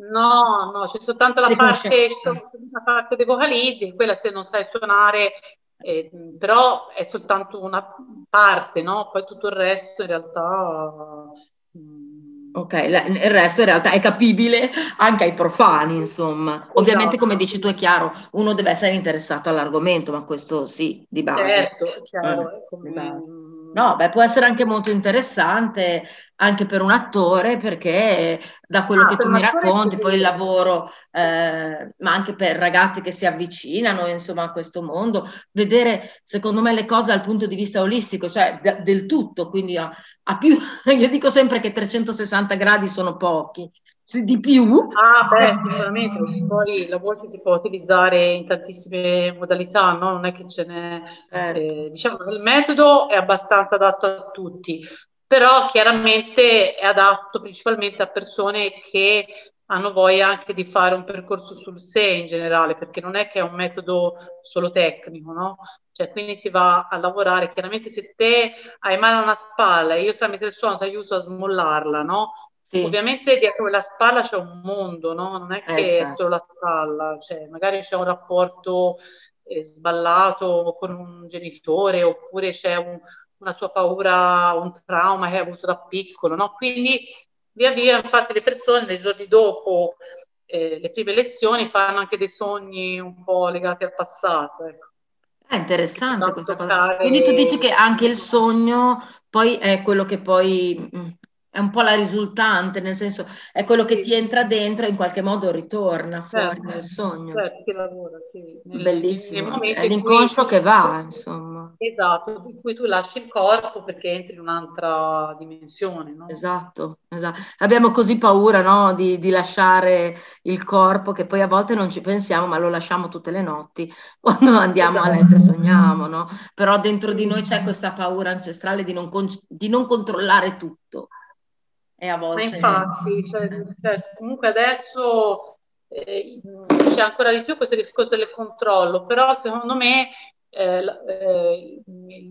no, no, c'è soltanto la delle parte, conoscenze. c'è soltanto la parte dei vocalizzi, quella se non sai suonare, eh, però è soltanto una parte, no? Poi tutto il resto in realtà... mm, Ok, la- il resto in realtà è capibile anche ai profani, insomma. Ovviamente, come esatto, dici tu, è chiaro, uno deve essere interessato all'argomento, ma questo sì, di base. certo, è Mm, chiaro, è di come... base. No, beh, può essere anche molto interessante anche per un attore, perché da quello Ah, che per tu un mi attore è racconti, poi il sicuro. lavoro, eh, ma anche per ragazzi che si avvicinano, insomma, a questo mondo, vedere, secondo me, le cose dal punto di vista olistico, cioè de- del tutto, quindi a, a più, io dico sempre che trecentosessanta gradi sono pochi, se di più. Ah, beh, sicuramente, perché poi la voce si può utilizzare in tantissime modalità, no? Non è che ce n'è, Certo. eh, diciamo che il metodo è abbastanza adatto a tutti, però chiaramente è adatto principalmente a persone che hanno voglia anche di fare un percorso sul sé in generale, perché non è che è un metodo solo tecnico, no? Cioè, quindi si va a lavorare. Chiaramente se te hai male a una spalla e io tramite il suono ti aiuto a smollarla, no? Sì, Ovviamente dietro quella spalla c'è un mondo, no? Non è eh, che è certo. solo la spalla, cioè magari c'è un rapporto eh, sballato con un genitore, oppure c'è un- una sua paura, un trauma che hai avuto da piccolo, no? Quindi via via, infatti, le persone nei giorni dopo eh, le prime lezioni fanno anche dei sogni un po' legati al passato, ecco, È che ti interessante fanno questa cosa. Quindi tu dici toccare. che anche il sogno poi è quello che poi mh, è un po' la risultante, nel senso è quello che ti Sì, entra dentro e in qualche modo ritorna fuori certo, nel sogno. certo, che lavora, sì, nel, nel- nel Bellissimo, è momento in cui, l'inconscio che va, insomma. esatto, in cui tu lasci il corpo perché entri in un'altra dimensione, no? Esatto, esatto. Abbiamo così paura, no, di, di lasciare il corpo che poi a volte non ci pensiamo, ma lo lasciamo tutte le notti quando andiamo a letto e Esatto. sogniamo, no? Però dentro di noi Sì. c'è questa paura ancestrale di non, con- di non controllare tutto e a Ma volte... infatti, cioè, cioè, comunque adesso eh, c'è ancora di più questo discorso del controllo, però secondo me eh, l- eh, il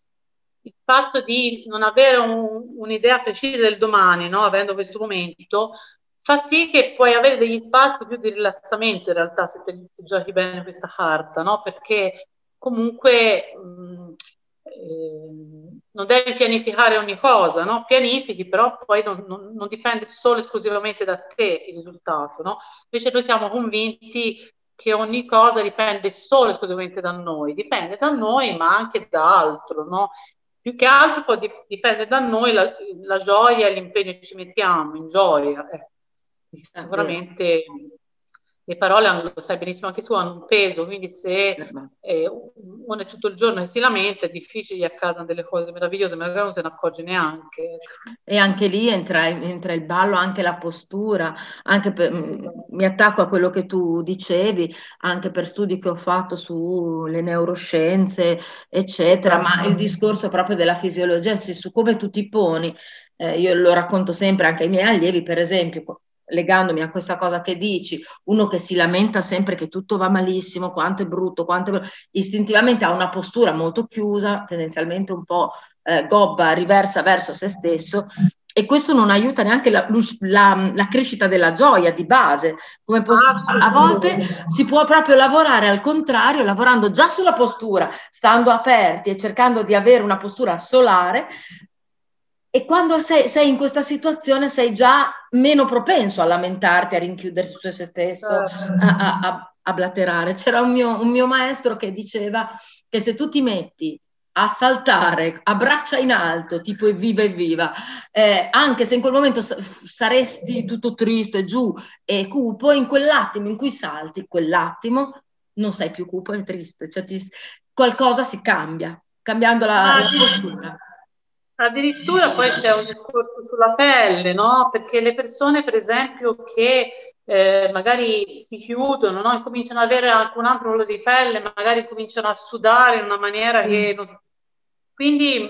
il fatto di non avere un- un'idea precisa del domani, no? Avendo questo momento, fa sì che puoi avere degli spazi più di rilassamento in realtà se, te, se giochi bene questa carta, no? Perché comunque mh, eh, non devi pianificare ogni cosa, no? Pianifichi, però poi non, non- non dipende solo e esclusivamente da te il risultato, no? Invece noi siamo convinti che ogni cosa dipende solo e esclusivamente da noi, dipende da noi ma anche da altro, no? Più che altro poi dip- dipende da noi la, la gioia e l'impegno che ci mettiamo in gioia. Eh. È vero. Sicuramente le parole, hanno- lo sai benissimo anche tu, hanno un peso, quindi se Eh, beh. eh, uno è tutto il giorno che si lamenta è difficile gli accadano delle cose meravigliose, magari non se ne accorge neanche. Ecco. E anche lì entra, entra il ballo, anche la postura, anche per- mh, mi attacco a quello che tu dicevi, anche per studi che ho fatto sulle neuroscienze, eccetera, ma il Esatto. discorso proprio della fisiologia, cioè su come tu ti poni, eh, io lo racconto sempre anche ai miei allievi, per esempio, legandomi a questa cosa che dici, uno che si lamenta sempre che tutto va malissimo, quanto è brutto, quanto è brutto, istintivamente ha una postura molto chiusa, tendenzialmente un po' eh, gobba, riversa verso se stesso, e questo non aiuta neanche la, la, la crescita della gioia di base. Come postura. A volte si può proprio lavorare al contrario, lavorando già sulla postura, stando aperti e cercando di avere una postura solare, e quando sei, sei in questa situazione sei già meno propenso a lamentarti, a rinchiudersi su se stesso, a, a, a, a blaterare. C'era un mio, un mio maestro che diceva che se tu ti metti a saltare a braccia in alto, tipo evviva evviva, eh, anche se in quel momento saresti tutto triste, giù e cupo, in quell'attimo in cui salti, quell'attimo non sei più cupo e triste, cioè ti, qualcosa si cambia, cambiando la, Ah, la postura. addirittura poi c'è un discorso sulla pelle, no? Perché le persone, per esempio, che eh, magari si chiudono, no? E cominciano ad avere anche un altro ruolo di pelle, magari cominciano a sudare in una maniera Sì. che non... Quindi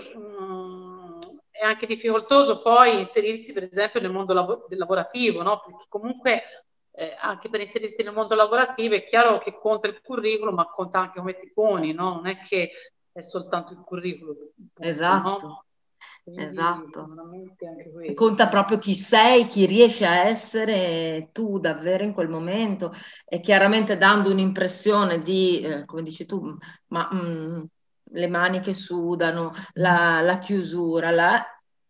mh, è anche difficoltoso poi inserirsi, per esempio, nel mondo lav- del lavorativo, no? Perché comunque eh, anche per inserirsi nel mondo lavorativo è chiaro che conta il curriculum, ma conta anche come ti poni, no? Non è che è soltanto il curriculum, punto, Esatto. No? Quindi Esatto. sicuramente anche questo. Conta proprio chi sei, chi riesci a essere tu davvero in quel momento, e chiaramente dando un'impressione di, eh, come dici tu, ma mh, le mani che sudano, la, la chiusura, la,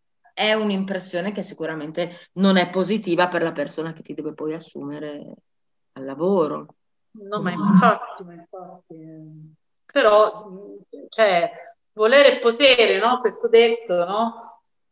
è un'impressione che sicuramente non è positiva per la persona che ti deve poi assumere al lavoro. No, ma infatti, ma infatti eh. Però, cioè, volere e potere, no? Questo detto, no?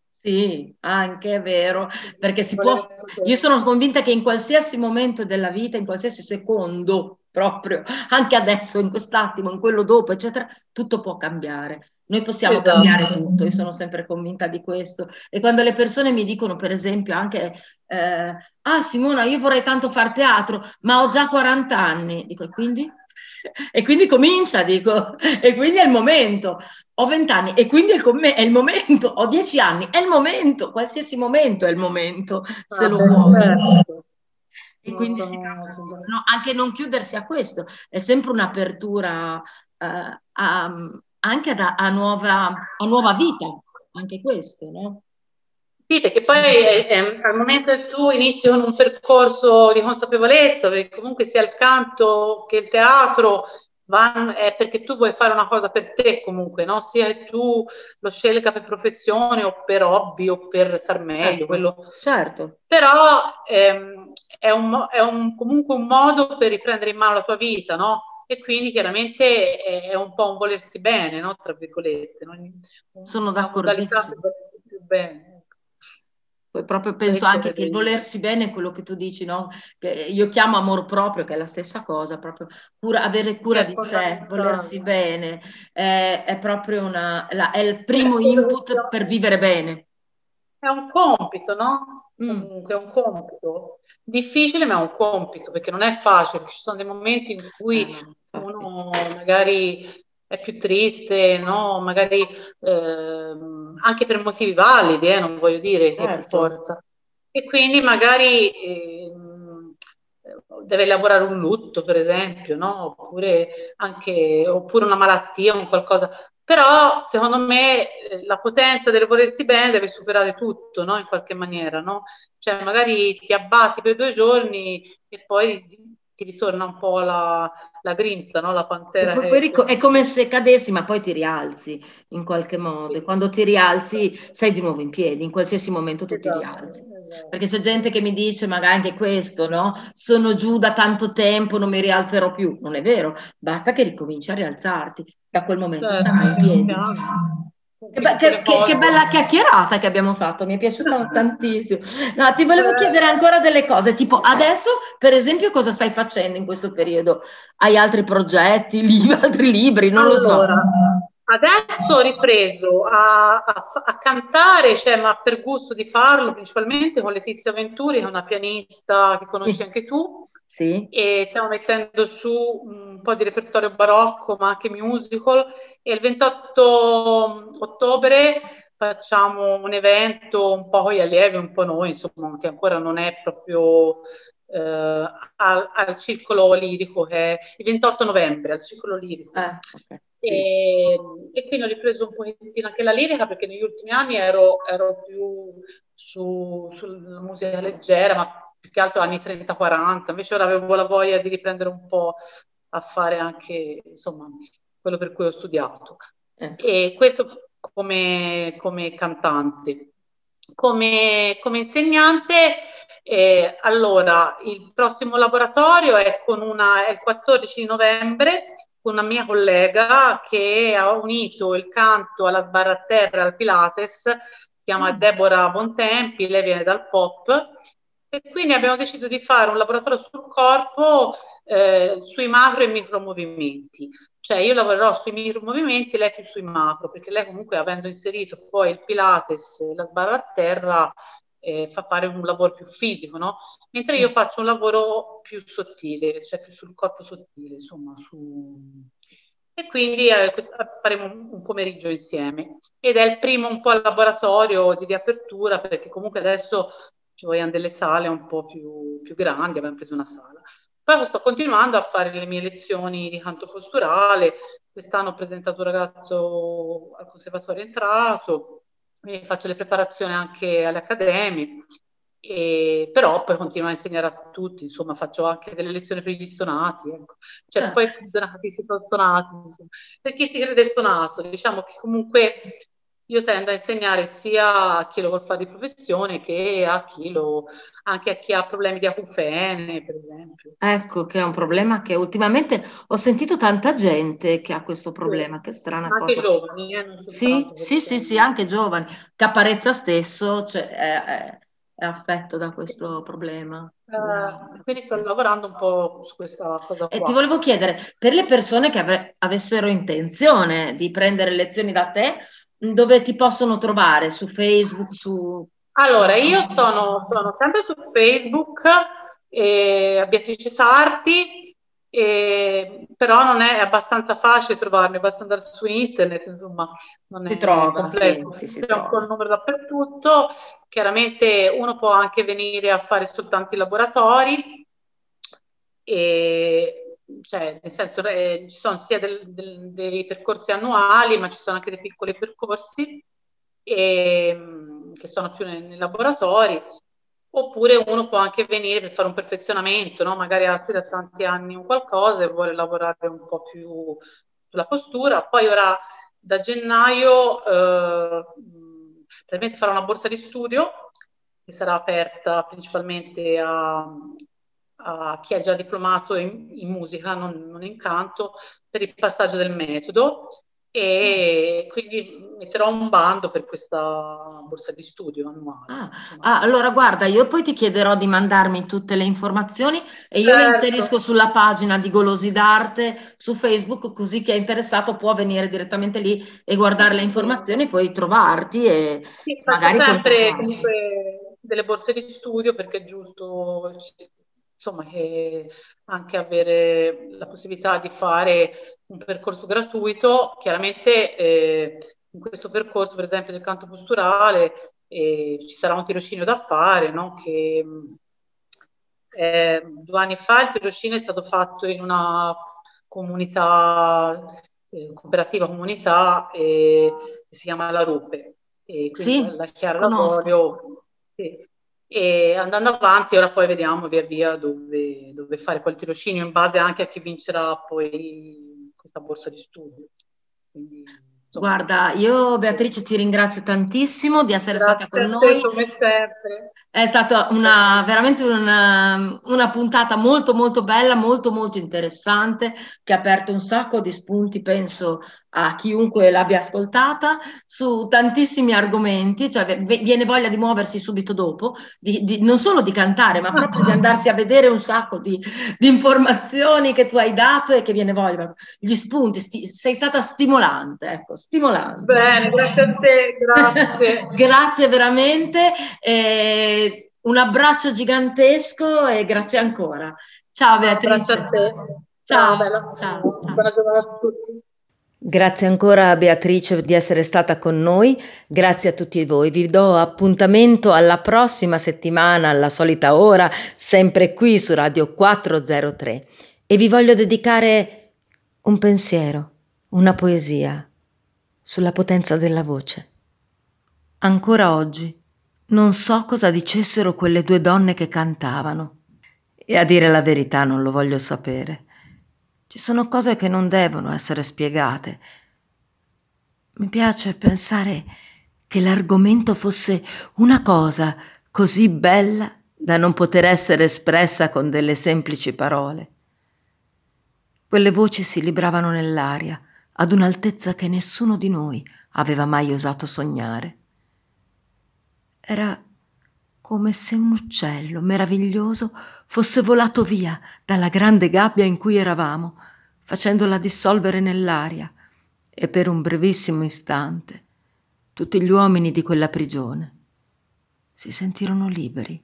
Sì, anche è vero, perché si può, io sono convinta che in qualsiasi momento della vita, in qualsiasi secondo, proprio, anche adesso, in quest'attimo, in quello dopo, eccetera, tutto può cambiare. Noi possiamo Esatto. cambiare tutto, io sono sempre convinta di questo. E quando le persone mi dicono, per esempio, anche, eh, ah Simona, io vorrei tanto far teatro, ma ho già quaranta anni, dico, e quindi? E quindi comincia, dico, e quindi è il momento. Ho venti anni e quindi è il, com- è il momento, ho dieci anni, è il momento, qualsiasi momento è il momento, se Ah, lo beh, vuoi. certo. E No, quindi si sono- tratta di, sono- no, anche non chiudersi a questo, è sempre un'apertura eh, a- anche a, a nuova, a nuova vita, anche questo, no? Sì, perché poi è, è- al momento che tu inizi con un percorso di consapevolezza, perché comunque sia il canto che il teatro, van- è perché tu vuoi fare una cosa per te comunque, no? Sia che tu lo scelga per professione o per hobby o per star meglio, Certo, quello. certo. Però ehm, è, un, mo- è un- comunque un modo per riprendere in mano la tua vita, no? E quindi chiaramente è, è un po' un volersi bene, no? Tra virgolette, no? Sono Una modalità per d'accordissimo. volersi più bene. Poi proprio penso Questo anche che il credo io. volersi bene è quello che tu dici, no? Che io chiamo amor proprio, che è la stessa cosa, proprio cura, avere cura È di sé, volersi fondamentale. bene, è, è proprio una, la- è il primo input per vivere bene. È un compito, no? Mm. Comunque è un compito. Difficile, ma è un compito, perché non è facile, perché ci sono dei momenti in Eh, cui no, infatti. uno magari è più triste, no? Magari ehm, anche per motivi validi, eh, non voglio dire che per Certo. forza. E quindi magari ehm, deve elaborare un lutto, per esempio, no? Oppure anche oppure una malattia, un qualcosa. Però, secondo me, eh, la potenza del volersi bene deve superare tutto, no? In qualche maniera, no? Cioè, magari ti abbatti per due giorni e poi ti ritorna un po' la, la grinta, no? La E pantera poi, poi che... rico- è come se cadessi, ma poi ti rialzi in qualche modo. E quando ti rialzi, sei di nuovo in piedi, in qualsiasi momento tu ti Esatto, rialzi. esatto. Perché c'è gente che mi dice, magari anche questo, no? Sono giù da tanto tempo, non mi rialzerò più. Non è vero, basta che ricominci a rialzarti. Da quel momento Certo, sarai in piedi. chiaro. Che, be- che- che- che bella chiacchierata che abbiamo fatto, mi è piaciuta tantissimo. No, ti volevo chiedere ancora delle cose, tipo adesso, per esempio, cosa stai facendo in questo periodo? Hai altri progetti, li- altri libri, non lo so. Allora, adesso ho ripreso a, a- a cantare, cioè, ma per gusto di farlo, principalmente con Letizia Venturi, che è una pianista che conosci Sì. anche tu, Sì. e stiamo mettendo su un po' di repertorio barocco, ma anche musical, e il ventotto ottobre facciamo un evento un po' con gli allievi, un po' noi, insomma, che ancora non è proprio eh, al, al Circolo Lirico, che è il ventotto novembre, al Circolo Lirico. Eh, okay. Sì. E, e quindi ho ripreso un pochettino anche la lirica, perché negli ultimi anni ero, ero più su, sulla musica leggera, ma più che altro anni trenta quaranta, invece ora avevo la voglia di riprendere un po' a fare anche, insomma, quello per cui ho studiato. Eh. E questo come, come cantante. Come, come insegnante, eh, allora, il prossimo laboratorio è, con una, è il quattordici di novembre con una mia collega che ha unito il canto alla sbarra a terra, al Pilates, si chiama Deborah Bontempi, lei viene dal pop, e quindi abbiamo deciso di fare un laboratorio sul corpo eh, sui macro e micro movimenti. Cioè io lavorerò sui micro movimenti, lei più sui macro, perché lei comunque, avendo inserito poi il Pilates e la sbarra a terra, eh, fa fare un lavoro più fisico, no? Mentre io faccio un lavoro più sottile, cioè più sul corpo sottile, insomma. Su... E quindi eh, faremo un, un pomeriggio insieme. Ed è il primo un po' al laboratorio di riapertura, perché comunque adesso ci vogliono delle sale un po' più, più grandi, abbiamo preso una sala. Poi sto continuando a fare le mie lezioni di canto posturale. Quest'anno ho presentato un ragazzo al conservatorio entrato, e faccio le preparazioni anche alle accademie, e, però poi continuo a insegnare a tutti, insomma faccio anche delle lezioni per gli stonati, ecco. Cioè Ah. poi bisogna capire se sono stonati, insomma. Per chi si crede stonato, diciamo che comunque io tendo a insegnare sia a chi lo vuol fare di professione che a chi lo, anche a chi ha problemi di acufene, per esempio. Ecco, che è un problema che ultimamente ho sentito tanta gente che ha questo problema, Sì. che strana Anche cosa. giovani, eh, non Sì, soltanto sì, sì, sì, persone. anche giovani. Caparezza stesso, cioè, è, è- è affetto da questo problema. Eh, quindi sto lavorando un po' su questa cosa E ti qua. volevo chiedere, per le persone che avre- avessero intenzione di prendere lezioni da te, dove ti possono trovare? Su Facebook, su... Allora, io sono, sono sempre su Facebook, eh, a Beatrice Sarti, eh, però non è abbastanza facile trovarmi, basta andare su internet, insomma, non Si è trova, sì, complesso. ti si C'è un po' il trova. numero dappertutto. Chiaramente uno può anche venire a fare soltanto i laboratori, e, cioè, nel senso, eh, ci sono sia del- del- dei percorsi annuali, ma ci sono anche dei piccoli percorsi e, che sono più nei, nei laboratori, oppure uno può anche venire per fare un perfezionamento, no? Magari ha studiato tanti anni un qualcosa e vuole lavorare un po' più sulla postura. Poi ora da gennaio eh, probabilmente farò una borsa di studio che sarà aperta principalmente a, a chi è già diplomato in, in musica, non, non in canto, per il passaggio del metodo, e quindi metterò un bando per questa borsa di studio annuale. Ah, Insomma. ah, allora guarda, io poi ti chiederò di mandarmi tutte le informazioni e io le inserisco Certo. sulla pagina di Golosi d'Arte su Facebook, così chi è interessato può venire direttamente lì e guardare le informazioni e poi trovarti e Sì, faccio magari sempre contattarti. comunque delle borse di studio, perché è giusto, insomma, che anche avere la possibilità di fare un percorso gratuito. Chiaramente eh, in questo percorso, per esempio del canto posturale, eh, ci sarà un tirocinio da fare, no? Che eh, due anni fa il tirocinio è stato fatto in una comunità, eh, cooperativa comunità, eh, che si chiama La Rupe, e quindi la, Sì, la Chiara conosco. D'Avorio. Sì. E andando avanti, ora poi vediamo via via dove, dove fare poi il tirocinio, in base anche a chi vincerà poi questa borsa di studio. Quindi, insomma, Guarda, io Beatrice ti ringrazio tantissimo di essere stata grazie con a te noi. come sempre. È stata una, veramente una, una puntata molto molto bella, molto molto interessante, che ha aperto un sacco di spunti, penso, a chiunque l'abbia ascoltata, su tantissimi argomenti, cioè v- viene voglia di muoversi subito dopo, di, di- non solo di cantare, ma proprio di andarsi a vedere un sacco di, di informazioni che tu hai dato e che viene voglia, gli spunti, sti- sei stata stimolante, ecco, stimolante. Bene, grazie a te, grazie. Grazie veramente. Eh, un abbraccio gigantesco e grazie ancora. Ciao Un abbraccio Beatrice. a te. Ciao, Ciao, bella. ciao, ciao. Buona giornata a tutti. Grazie ancora a Beatrice di essere stata con noi, grazie a tutti voi, vi do appuntamento alla prossima settimana, alla solita ora, sempre qui su Radio quattrocentotre, e vi voglio dedicare un pensiero, una poesia sulla potenza della voce. Ancora oggi non so cosa dicessero quelle due donne che cantavano, e a dire la verità non lo voglio sapere. Ci sono cose che non devono essere spiegate. Mi piace pensare che l'argomento fosse una cosa così bella da non poter essere espressa con delle semplici parole. Quelle voci si libravano nell'aria, ad un'altezza che nessuno di noi aveva mai osato sognare. Era come se un uccello meraviglioso fosse volato via dalla grande gabbia in cui eravamo, facendola dissolvere nell'aria, e per un brevissimo istante tutti gli uomini di quella prigione si sentirono liberi.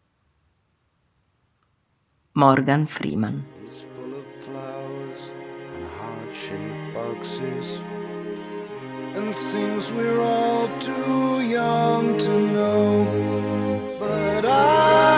Morgan Freeman. It's full of flowers and heart-shaped boxes and things we're all too young to know. But I